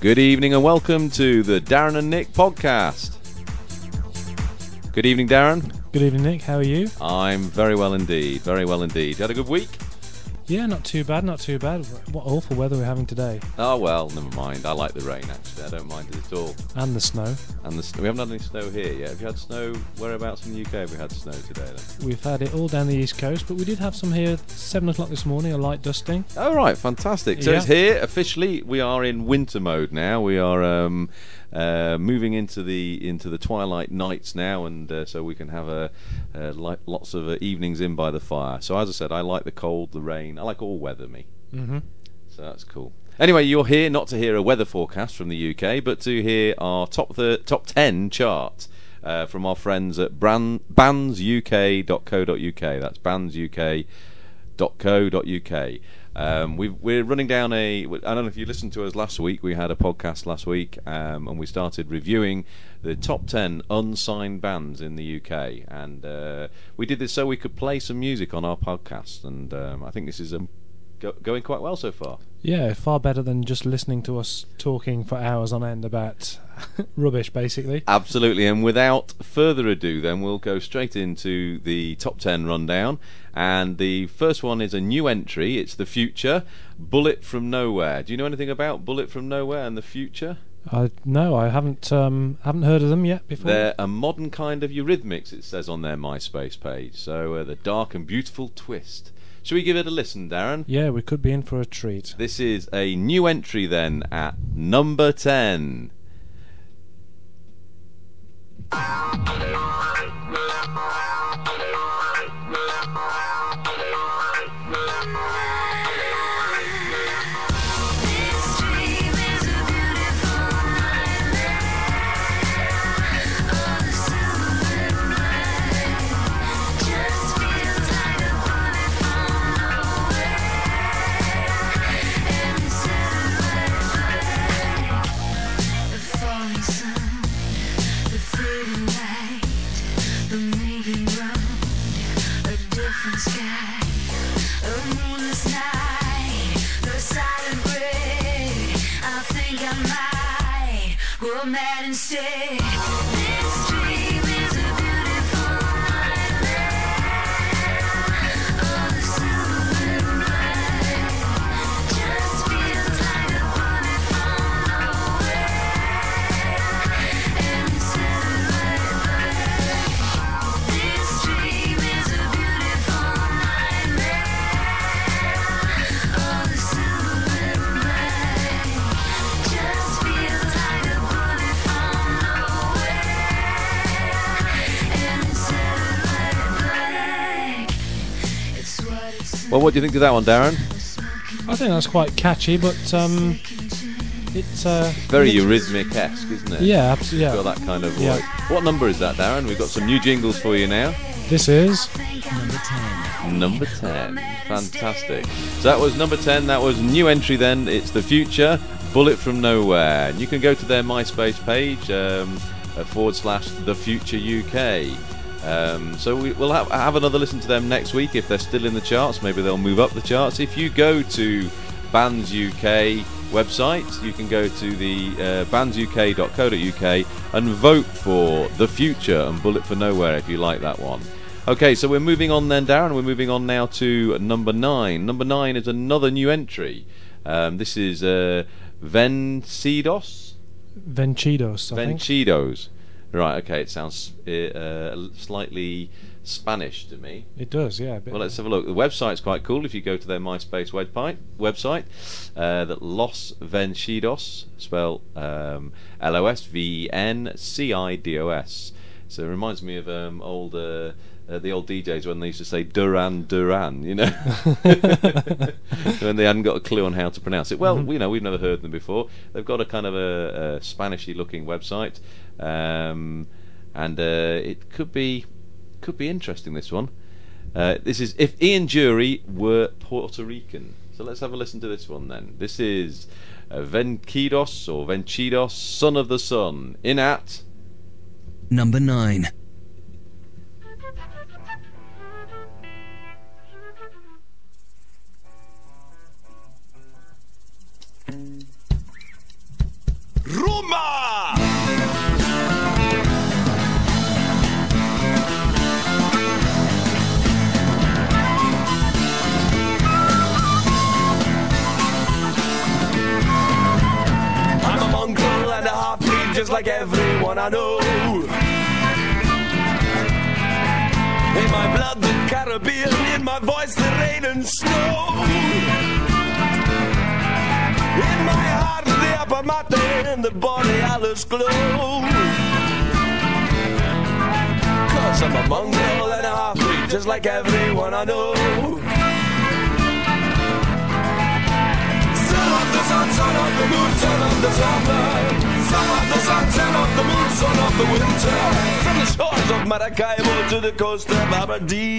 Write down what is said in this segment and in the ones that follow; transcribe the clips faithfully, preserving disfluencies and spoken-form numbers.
Good evening and welcome to the Darren and Nick podcast. Good evening, Darren. Good evening, Nick. How are you? I'm very well indeed, very well indeed. You had a good week? Yeah, not too bad, not too bad. What awful weather we're having today. Oh, well, never mind. I like the rain, actually. I don't mind it at all. And the snow. And the sn- we haven't had any snow here yet. Have you had snow? Whereabouts in the U K have we had snow today, then? We've had it all down the east coast, but we did have some here at seven o'clock this morning, a light dusting. Oh, right, fantastic. So Yeah. it's here, officially. We are in winter mode now. We are um, uh, moving into the into the twilight nights now, and uh, so we can have a, uh, li- lots of uh, evenings in by the fire. So as I said, I like the cold, the rain. I like all weather, me. Mm-hmm. So that's cool. Anyway, you're here not to hear a weather forecast from the U K, but to hear our top thir- top ten chart uh, from our friends at brand- bands U K dot co dot U K. That's bands U K dot co dot U K. Um, we've, we're running down a... I don't know if you listened to us last week. We had a podcast last week, um, and we started reviewing the top ten unsigned bands in the U K. And uh, we did this so we could play some music on our podcast, and um, I think this is um, go- going quite well so far. Yeah, far better than just listening to us talking for hours on end about rubbish, basically. Absolutely, and without further ado, then we'll go straight into the top ten rundown. And the first one is a new entry. It's The Future, Bullet from Nowhere. Do you know anything about Bullet from Nowhere and The Future? I no, I haven't um, haven't heard of them yet before. They're a modern kind of Eurythmics, it says on their MySpace page. So uh, the dark and beautiful twist. Shall we give it a listen, Darren? Yeah, we could be in for a treat. This is a new entry then at number ten. Mad instead. This dream is a beautiful nightmare. Oh, the silver light just feels like a bullet from nowhere. And instead of black, this dream is a beautiful nightmare. Oh, the silver light just feels like a bullet from Well, what do you think of that one, Darren? I think that's quite catchy, but um, it's uh, Very it's- Eurythmic-esque, isn't it? Yeah, absolutely. Got Yeah. that kind of Yeah. like. What number is that, Darren? We've got some new jingles for you now. This is number ten. Number ten. Fantastic. So that was number ten. That was new entry then. It's The Future, Bullet from Nowhere. And you can go to their MySpace page, um, uh, forward slash The Future U K. Um, so we, we'll have, have another listen to them next week if they're still in the charts. Maybe they'll move up the charts. If you go to Bands U K website, you can go to the uh, bands U K dot co dot U K and vote for The Future and Bullet for Nowhere if you like that one. Okay, so we're moving on then, Darren. We're moving on now to number nine. Number nine is another new entry. Um, this is uh, Vencidos? Vencidos, I think. Vencidos. Right, okay, it sounds uh, slightly Spanish to me. It does, yeah. a bit. Well, let's have a look. The website's quite cool if you go to their MySpace webpi- website. Uh, that Los Vencidos, spell um, L O S V E N C I D O S. So it reminds me of um, old uh, uh, the old D Js when they used to say Duran Duran, you know, when they hadn't got a clue on how to pronounce it. Well, Mhm. you know, we've never heard them before. They've got a kind of a, a Spanishy looking website, um, and uh, it could be could be interesting. This one. Uh, this is If Ian Jury Were Puerto Rican. So let's have a listen to this one then. This is uh, Vencidos or Vencidos, Son of the Sun, in at number nine. Rumba! I'm a mongrel and a half-breed just like everyone I know. In my blood the Caribbean, in my voice the rain and snow. In my heart the upper matter, in the body Alice glow. Cause I'm a mongrel and a half-breed just like everyone I know. Son of the sun, son of the moon, son of the summer. Son of the sun, son of the moon, son of the winter. From the shores of Maracaibo to the coast of Aberdeen.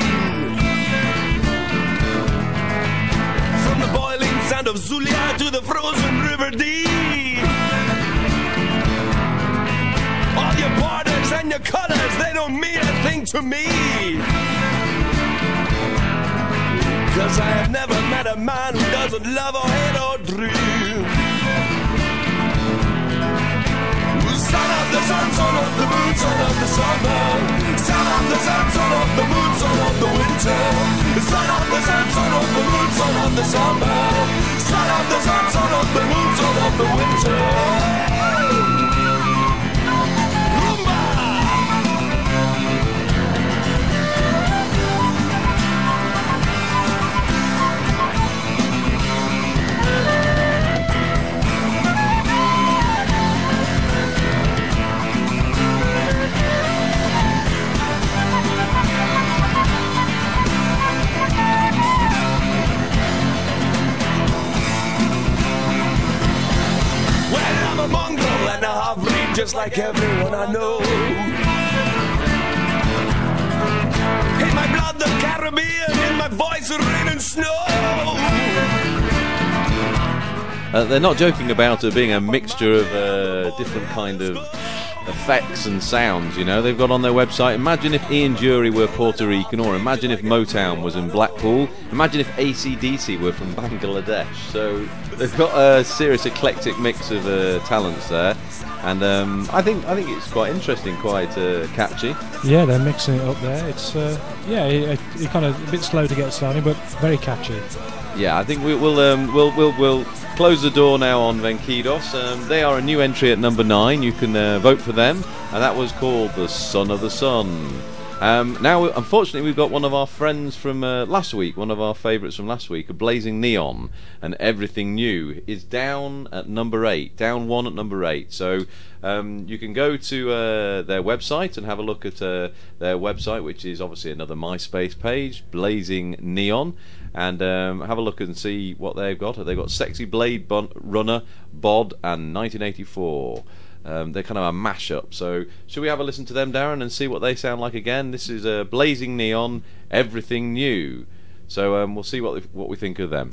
From the boiling sand of Zulia to the frozen River Dee. All your borders and your colors, they don't mean a thing to me. Cause I have never met a man who doesn't love or hate or dream. Son of the sun, son of the moon, son of the summer. Son of the sun, son of the moon, son of the winter. Son of the sun, son of the moon, son of the summer. Son of the sun, son of the moon, son of the winter. Rumba! A mongrel and a half-breed just like everyone I know. In my blood the Caribbean, in my voice the rain and snow. Uh, they're not joking about it being a mixture of uh, different kind of effects and sounds, you know. They've got on their website, imagine if Ian Dury were Puerto Rican, or imagine if Motown was in Blackpool, imagine if A C D C were from Bangladesh. So they've got a serious eclectic mix of uh, talents there, and um, I think I think it's quite interesting, quite uh, catchy. Yeah, they're mixing it up there. It's uh, yeah, it, it kind of a bit slow to get started, but very catchy. Yeah, I think we, we'll um, we'll we'll we'll close the door now on Venkidos. Um, they are a new entry at number nine. You can uh, vote for them, and that was called The Son of the Sun. Um, now, unfortunately, we've got one of our friends from uh, last week, one of our favourites from last week, Blazing Neon, and Everything New is down at number eight, down one at number eight. So um, you can go to uh, their website and have a look at uh, their website, which is obviously another MySpace page, Blazing Neon, and um, have a look and see what they've got. They've got Sexy Blade Bun- Runner, Bod, and nineteen eighty-four. Um, they're kind of a mashup. So should we have a listen to them, Darren, and see what they sound like again? This is uh, Blazing Neon, Everything New. So um, we'll see what what we think of them.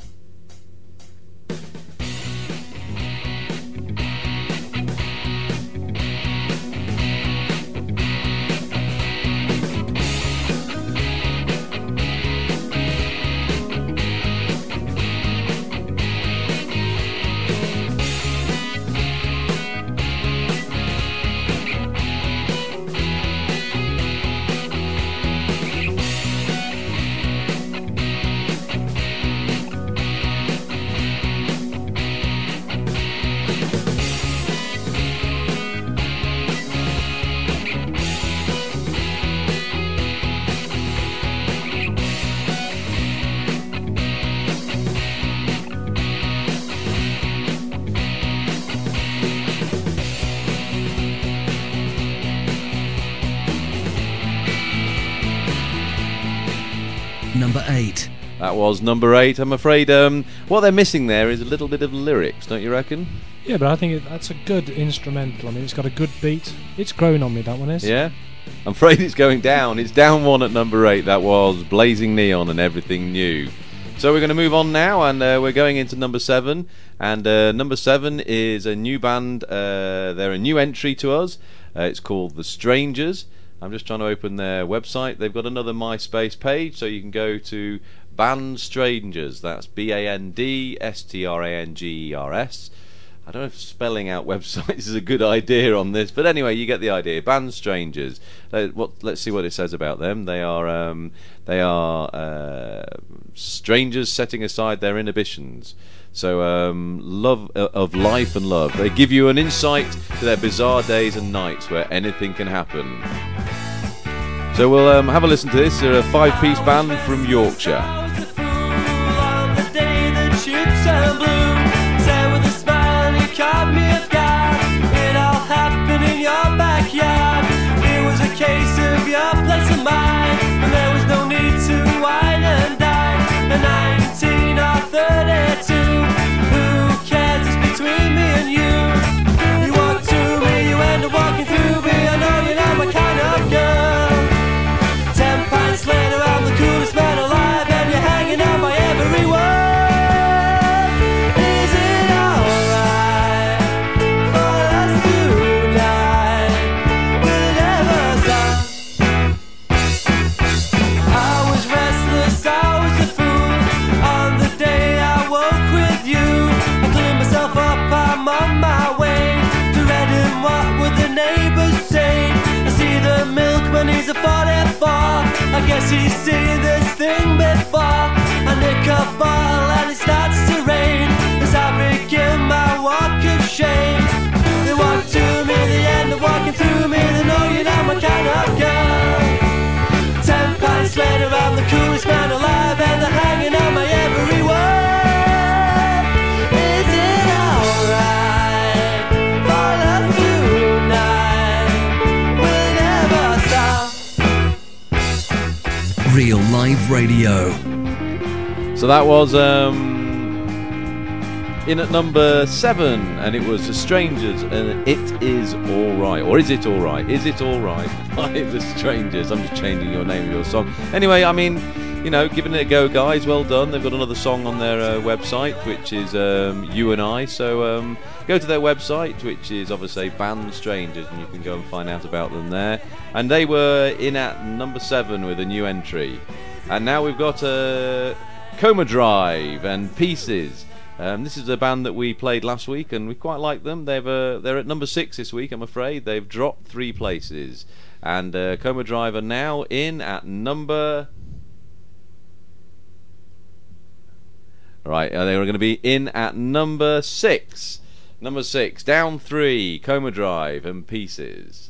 Number eight. That was number eight. I'm afraid um, what they're missing there is a little bit of lyrics, don't you reckon? Yeah, but I think it, that's a good instrumental. I mean, it's got a good beat. It's growing on me, that one is. Yeah? I'm afraid it's going down. It's down one at number eight. That was Blazing Neon and Everything New. So we're going to move on now, and uh, we're going into number seven. And uh, number seven is a new band. Uh, they're a new entry to us. Uh, it's called The Strangers. I'm just trying to open their website. They've got another MySpace page, so you can go to Band Strangers. That's B A N D S T R A N G E R S. I don't know if spelling out websites is a good idea on this, but anyway, you get the idea. Band Strangers. Uh, what? Let's see what it says about them. They are um, they are uh, strangers setting aside their inhibitions. So um, love uh, of life and love. They give you an insight to their bizarre days and nights where anything can happen. So we'll um, have a listen to this. They're a five-piece band from Yorkshire. Caught me off guard. It all happened in your backyard. It was a case of your place of mine, and there was no need to wine and dine. At nineteen or thirty-two, who cares? It's between me and you. You walk to me, you end up walking through me. I know you're not my kind of girl. Ten pints later, I'm the coolest man alive, and you're hanging out by every word. I guess he's seen this thing before. I nick a ball and it starts to rain as I begin my walk of shame. They walk to me, they end up walking through me. They know you're not my kind of girl. Ten pints later, I'm the coolest man alive, and they're hanging on my every word. Is it alright for us tonight? We'll never stop. Real Live Radio. So that was um, in at number seven, and it was The Strangers, and It Is Alright. Or Is It Alright? Is It Alright? By The Strangers. I'm just changing your name of your song. Anyway, I mean, you know, giving it a go, guys. Well done. They've got another song on their uh, website, which is um, You and I. So um, go to their website, which is obviously Band Strangers, and you can go and find out about them there. And they were in at number seven with a new entry. And now we've got uh, Coma Drive and Pieces. Um, this is a band that we played last week, and we quite like them. They've uh, they're at number six this week, I'm afraid. They've dropped three places. And uh, Coma Drive are now in at number... Right, uh, they were going to be in at number six. Number six, down three, Coma Drive and Pieces.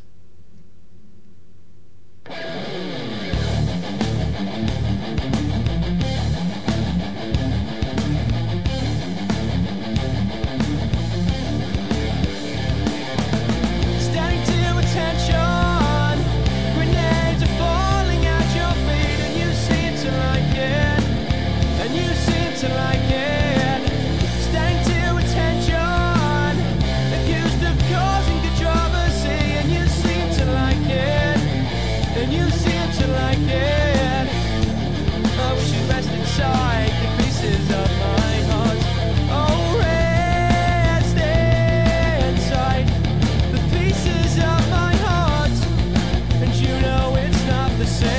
Standing to attention, grenades are falling at your feet, and you seem to like it, and you seem to like it. Standing to attention, accused of causing controversy, and you seem to like it, and you seem to like it. I wish you rest inside the pieces of my heart. Oh, rest inside the pieces of my heart, and you know it's not the same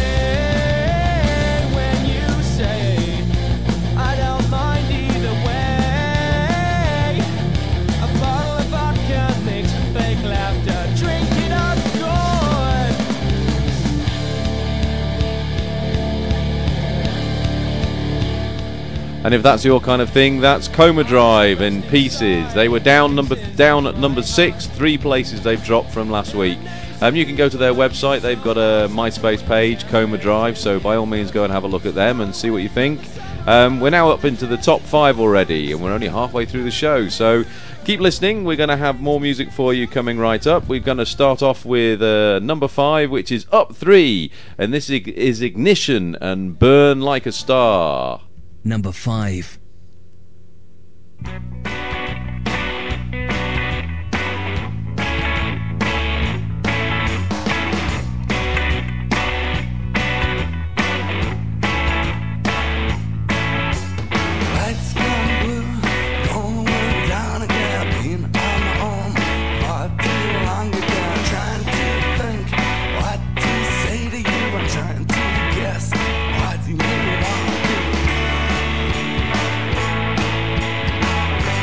when you say I don't mind either way. A bottle of vodka makes for fake laughter. Drink it up good. And if that's your kind of thing, that's Coma Drive and Pieces. They were down number down at number six, three places they've dropped from last week. Um, you can go to their website. They've got a MySpace page, Coma Drive, so by all means go and have a look at them and see what you think. Um, we're now up into the top five already, and we're only halfway through the show, so keep listening. We're going to have more music for you coming right up. We're going to start off with uh, number five, which is up three, and this is Ignition and Burn Like a Star. Number five. Lights gone blue, going down again. Been on my own far too long ago. Trying to think what to say to you. I'm trying to guess what you want to do.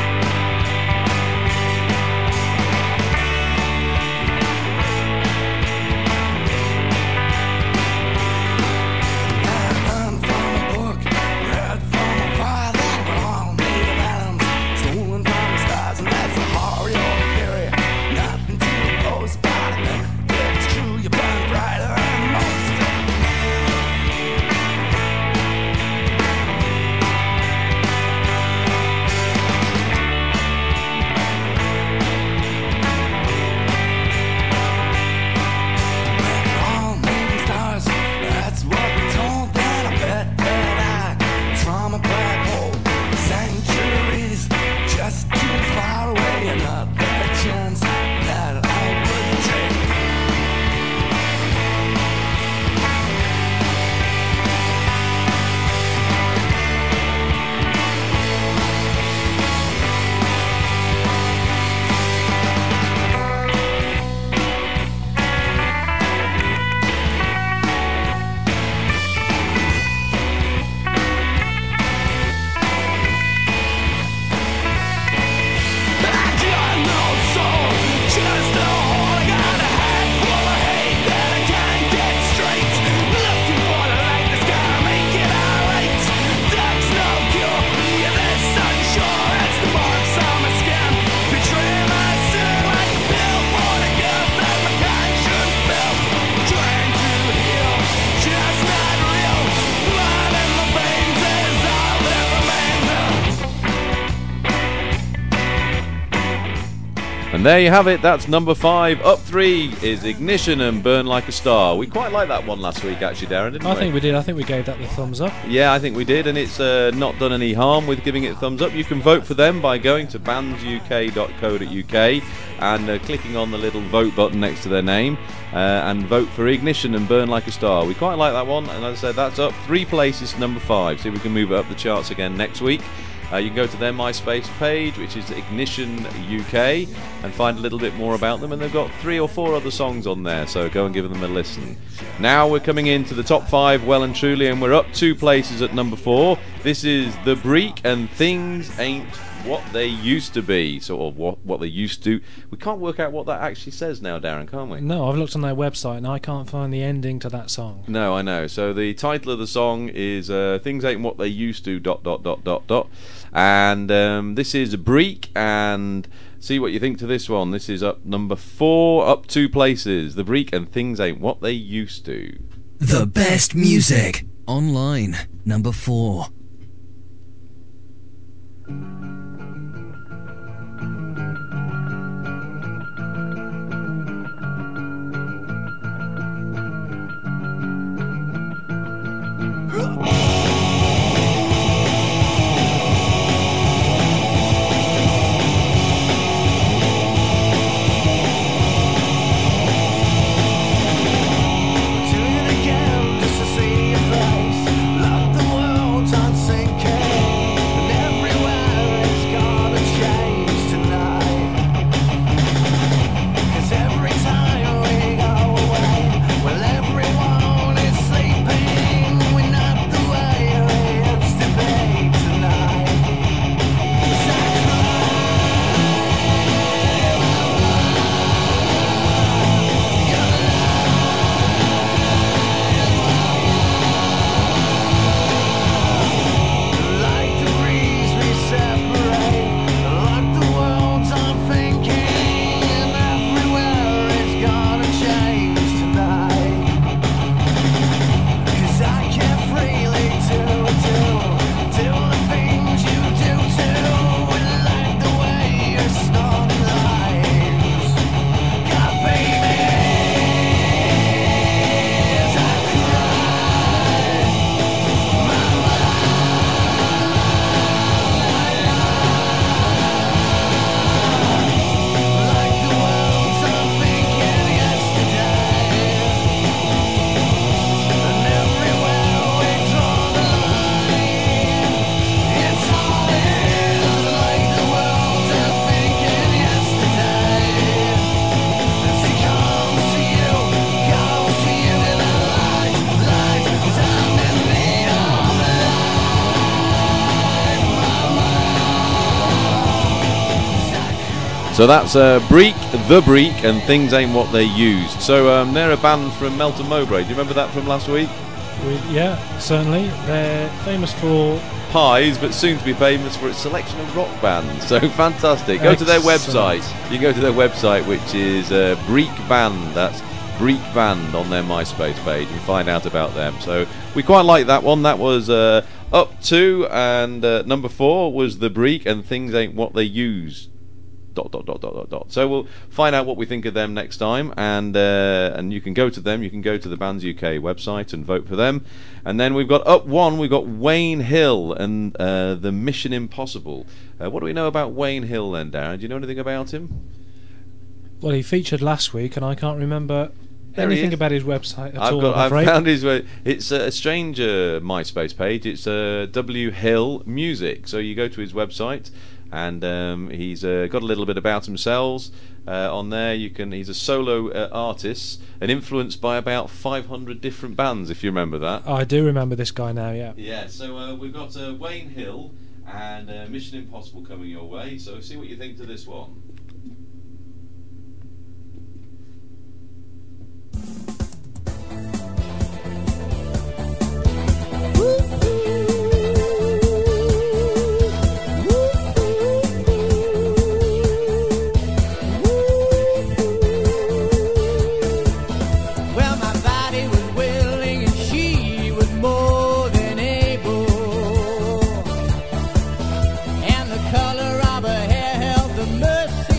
And there you have it, that's number five. Up three is Ignition and Burn Like a Star. We quite liked that one last week, actually, Darren, didn't I we? think we did. I think we gave that the thumbs up. Yeah, I think we did, and it's uh, not done any harm with giving it a thumbs up. You can vote for them by going to bands u k dot co dot u k and uh, clicking on the little vote button next to their name uh, and vote for Ignition and Burn Like a Star. We quite like that one, and as I said, that's up three places to number five. See if we can move it up the charts again next week. Uh, you can go to their MySpace page, which is Ignition U K, and find a little bit more about them. And they've got three or four other songs on there, so go and give them a listen. Now we're coming into the top five well and truly, and we're up two places at number four. This is The Break and Things Ain't What They Used to Be. Sort of what, what they used to. We can't work out what that actually says now, Darren, can't we? No, I've looked on their website and I can't find the ending to that song. No, I know. So the title of the song is uh, Things Ain't What They Used to, dot, dot, dot, dot, dot. And um, this is a Break, and see what you think to this one. This is up number four, up two places. The Break and Things Ain't What They Used to. The best music online. Number four. Doing it again just to see your face. Let the world turn sinking, and everywhere it's gonna change tonight. 'Cause every time we go away, well, everyone is sleeping. We're not the way we used to be tonight. 'Cause I like the breeze we separate, like the world's I'm thinking, and everywhere it's gonna change tonight. 'Cause I can't freely do, do, do the things you do too, and like the way you're snorting lies. God, baby, as I like the world's I'm thinking yesterday, and everywhere we draw the line, it's all in. Like the world's I'm thinking yesterday, as it comes to you, goes to you, and I lie, lie, 'cause I'm in need of So that's uh, Break, The Break, and Things Ain't What They Used. So um, they're a band from Melton Mowbray. Do you remember that from last week? We, yeah, certainly. They're famous for... Pies, but soon to be famous for its selection of rock bands. So fantastic. Go to their Excellent. website. You can go to their website, which is uh, Break Band. That's Break Band on their MySpace page, and find out about them. So we quite like that one. That was uh, up two, and uh, number four was The Break and Things Ain't What They Use. Dot dot dot dot dot dot. So we'll find out what we think of them next time, and uh, and you can go to them. You can go to the Bands U K website and vote for them. And then we've got up one. We've got Wayne Hill and uh, the Mission Impossible. Uh, what do we know about Wayne Hill then, Darren? Do you know anything about him? Well, he featured last week and I can't remember There he anything is. about his website at I've all, got. I'm I've afraid. found his. uh, It's a strange uh, MySpace page. It's uh, W Hill Music. So you go to his website, and um, he's uh, got a little bit about himself uh, on there. You can. He's a solo uh, artist and influenced by about five hundred different bands, if you remember that. I do remember this guy now, yeah. Yeah. So uh, we've got uh, Wayne Hill and uh, Mission Impossible coming your way. So see what you think to this one. Well, my body was willing and she was more than able, and the color of her hair held the mercy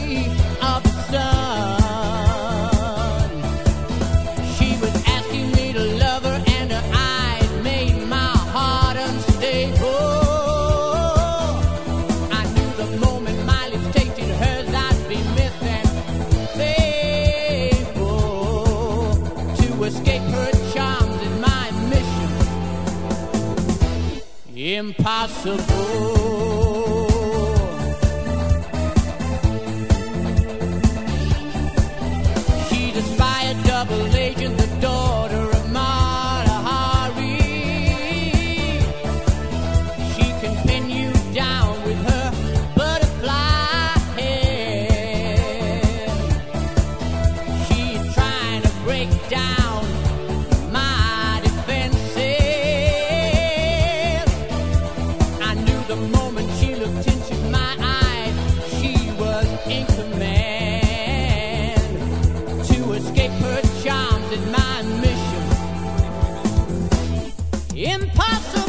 impossible. She's a spy, a double agent, the daughter of Mata Hari. She can pin you down with her butterfly head. She's trying to break down my defenses. I knew the moment she looked into my eyes, she was in command to escape her charms and my mission. Impossible.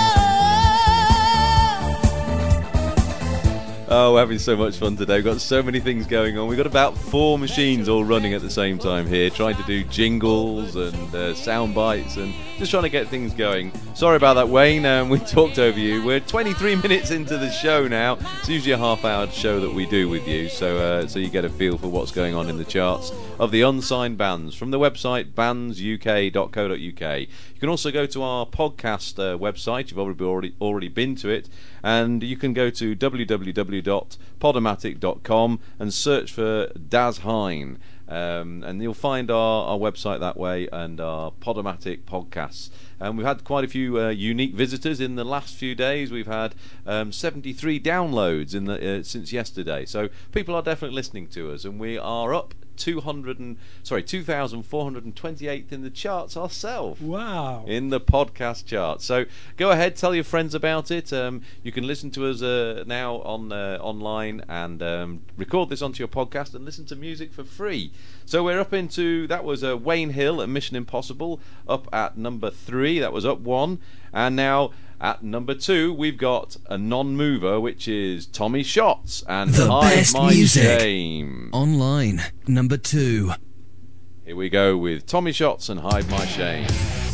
Oh, we're having so much fun today. We've got so many things going on. We've got about four machines all running at the same time here, trying to do jingles and uh, sound bites and just trying to get things going. Sorry about that, Wayne. Um, we talked over you. We're twenty-three minutes into the show now. It's usually a half-hour show that we do with you, so uh, so you get a feel for what's going on in the charts of the unsigned bands from the website bands u k dot co dot u k. You can also go to our podcast uh, website. You've already, already already been to it, and you can go to w w w dot podomatic dot com and search for Daz Hine. Um, and you'll find our, our website that way and our Podomatic podcasts. And we've had quite a few uh, unique visitors in the last few days. We've had um, seventy-three downloads in the uh, since yesterday. So people are definitely listening to us, and we are up two hundred and sorry two thousand four hundred twenty-eighth in the charts ourselves. Wow. In the podcast chart. So go ahead, tell your friends about it. Um, you can listen to us uh, now on uh, online and um, record this onto your podcast and listen to music for free. So we're up into, that was uh, Wayne Hill and Mission Impossible up at number three. That was up one. And now at number two we've got a non-mover, which is Tommy Shots and The Hide best My music. Shame. Online, number two. Here we go with Tommy Shots and Hide My Shame.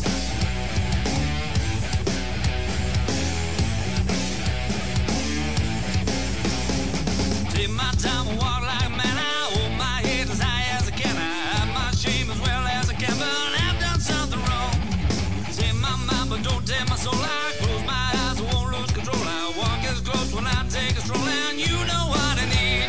Take my time and walk like a man. I hold my head as high as I can. I hide my shame as well as I can. But I've done something wrong. Take my mind, but don't take my soul. I close my eyes, I won't lose control. I walk as close when I take a stroll, and you know what I need.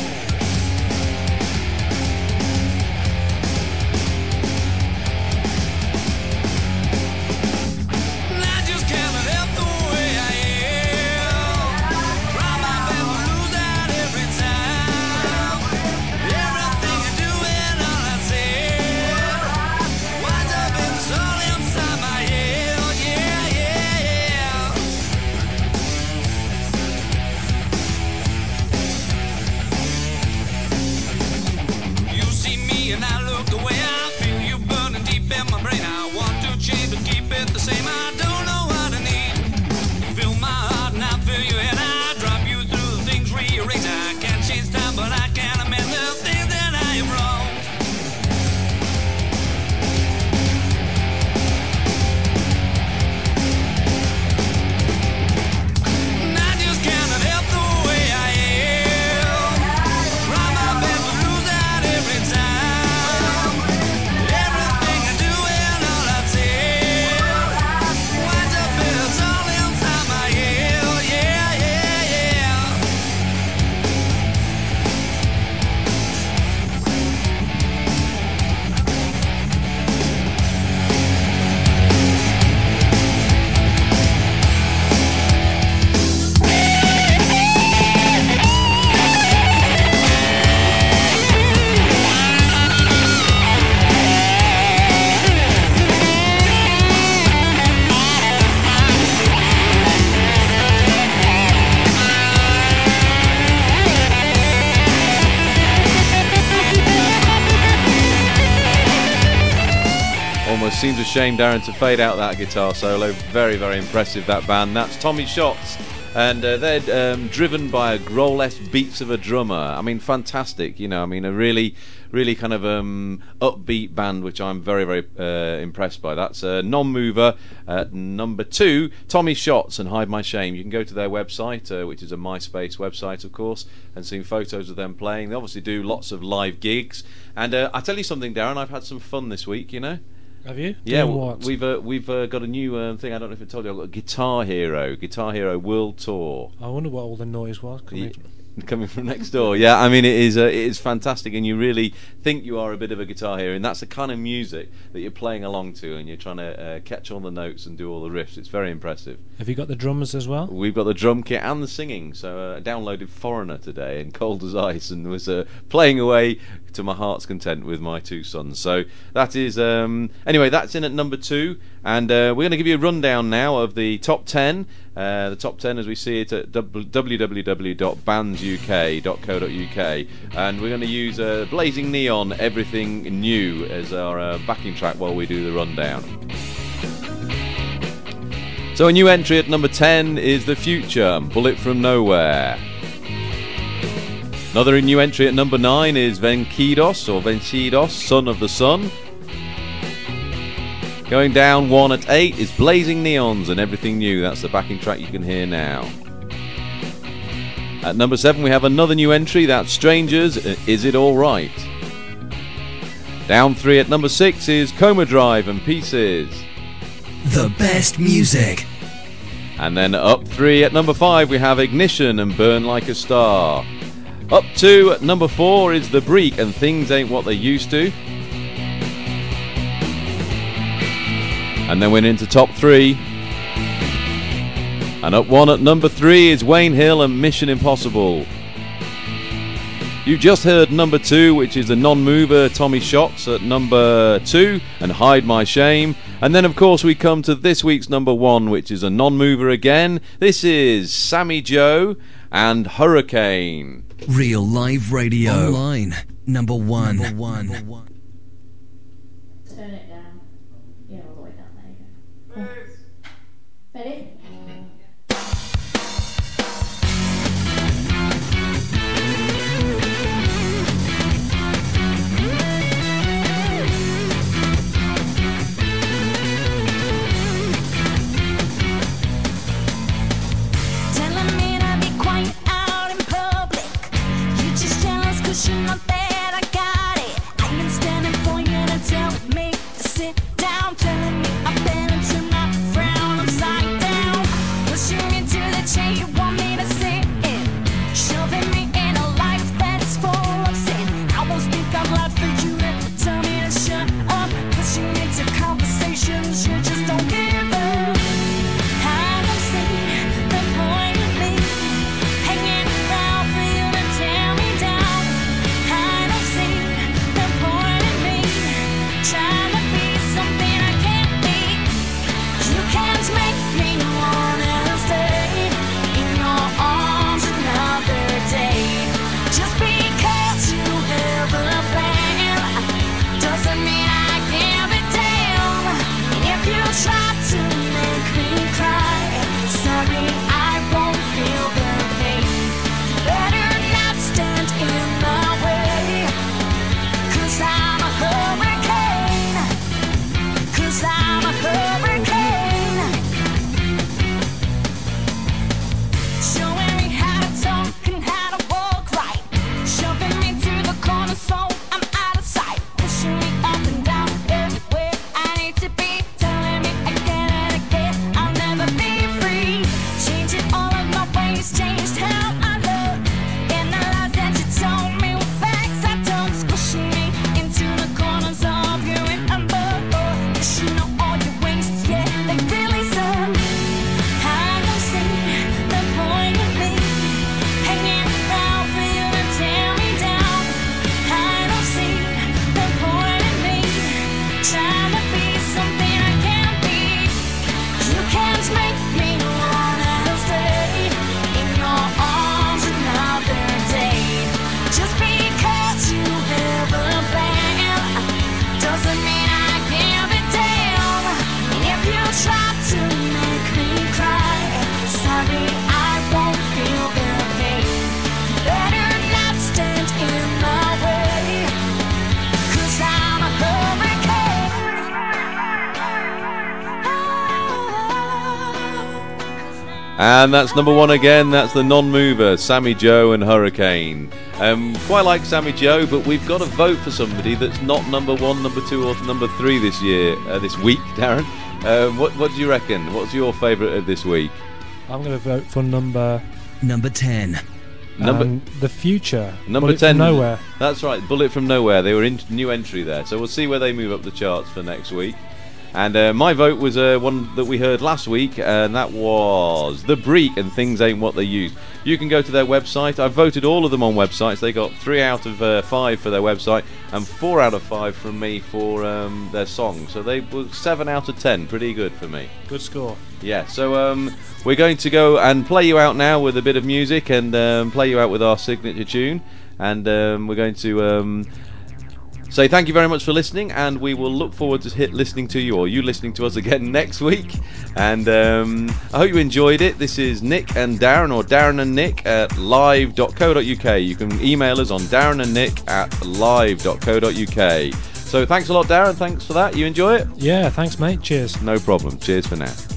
And I just can't help the way I am. Try my best to lose that every time. Everything I do and all I say winds up in the soul inside my head. Oh, yeah, yeah, yeah. You see me and I look the way I feel you burning deep in my brain. I want to change but keep it the same. I don't know what I need. You fill my heart and I fill your head. I drop you through the things rearrange. I can't change time but I can amend the things that I have wrong. And I just cannot help the way I am. Try my best to lose that every time. Everything I do and all I say winds up it's all inside my head. Oh, yeah, yeah, yeah. Almost seems a shame, Darren, to fade out that guitar solo. Very, very impressive, that band. That's Tommy Shots. And uh, they're um, driven by a growl-esque beats of a drummer. I mean, fantastic. You know, I mean, a really, really kind of um, upbeat band, which I'm very, very uh, impressed by. That's uh, Non-Mover at number two, Tommy Shots and Hide My Shame. You can go to their website, uh, which is a MySpace website, of course, and see photos of them playing. They obviously do lots of live gigs. And uh, I tell you something, Darren, I've had some fun this week, you know. Have you? Yeah, Doing w- what? we've uh, we've uh, got a new um, thing. I don't know if I told you. I've got a Guitar Hero, Guitar Hero World Tour. I wonder what all the noise was. Ye- Coming. Coming from next door, yeah. I mean, it is uh, it is fantastic, and you really think you are a bit of a guitar hero, and that's the kind of music that you're playing along to, and you're trying to uh, catch all the notes and do all the riffs. It's very impressive. Have you got the drums as well? We've got the drum kit and the singing. So uh, I downloaded Foreigner today and Cold as Ice, and was uh, playing away to my heart's content with my two sons. So that is um, anyway. That's in at number two, and uh, we're going to give you a rundown now of the top ten. Uh, the top ten as we see it at w w w dot bands u k dot co dot u k, and we're going to use uh, Blazing Neon, Everything New, as our uh, backing track while we do the rundown. So a new entry at number ten is The Future, Bullet from Nowhere. Another new entry at number nine is Vencidos, or Vencidos, Son of the Sun. Going down one at eight is Blazing Neons and Everything New. That's the backing track you can hear now. At number seven we have another new entry, that's Strangers, Is It Alright? Down three at number six is Coma Drive and Pieces. The best music. And then up three at number five we have Ignition and Burn Like a Star. Up two at number four is The Break and Things Ain't What They Used To. And then we're into top three. And up one at number three is Wayne Hill and Mission Impossible. You just heard number two, which is the non-mover Tommy Shots at number two, and Hide My Shame. And then of course we come to this week's number one, which is a non-mover again. This is Sammy Joe and Hurricane. Real live radio. Online. Number one. Number one. Number one. Turn it down. Yeah, all the way down. There you go. Ready? Telling me to be quiet out in public. You just jealous 'cause you're not there. I got it. I've been standing for you to tell me to sit down. Telling me I better turn my frown upside down. Pushing me to the chair you want me to sit in. Shoving me in a life that is full of sin. I won't speak out loud for you to tell me to shut up. Pushing me to conversations you just don't give up. I don't see the point of me hanging around for you to tear me down. I don't see the point of me trying to be something I can't be. You can't make me wanna stay in your arms another day. Just because you have a plan doesn't mean I give a damn. And if you try to make me cry, sorry, I won't feel the pain. Better not stand in my way, 'cause I'm a hurricane. 'Cause I'm a hurricane. Showing me how to talk and how to walk right. Shoving me to the corner so I'm out of sight. Pushing me up and down everywhere I need to be. Telling me again and again I'll never be free. Changing all of my ways, changed how I look. And the lies that you told me were facts I don't. Pushing me into the corners of your remember. You know all your ways, yeah, they really suck. I don't see the point of me hanging around for you to tear me down. I don't see the point of me trying to be something I can't be. You can't make me wanna stay in your arms another day. Just because you have a plan doesn't mean I give a damn. And if you try to make me cry, sorry, I won't feel the pain. Better not stand in my way, 'cause I'm a hurricane. And that's number one again, that's the non-mover, Sammy Joe and Hurricane. Um, quite like Sammy Joe, but we've got to vote for somebody that's not number one, number two, or number three this year, uh, this week, Darren. Um, what, what do you reckon? What's your favourite of this week? I'm going to vote for number Number ten. Number um, The Future. number Bullet ten. From Nowhere. That's right, Bullet from Nowhere. They were in new entry there, so we'll see where they move up the charts for next week. And uh, my vote was uh, one that we heard last week, and that was The Break and Things Ain't What They Used. You can go to their website. I voted all of them on websites. They got three out of uh, five for their website and four out of five from me for um, their song. So they were seven out of ten. Pretty good for me. Good score. Yeah, so um, we're going to go and play you out now with a bit of music and um, play you out with our signature tune. And um, we're going to... Um, say thank you very much for listening, and we will look forward to hit listening to you, or you listening to us again next week. And um, I hope you enjoyed it. This is Nick and Darren, or Darren and Nick at live dot co dot uk. You can email us on Darren and Nick at live dot co dot uk. So thanks a lot, Darren. Thanks for that. You enjoy it? Yeah, thanks, mate. Cheers. No problem. Cheers for now.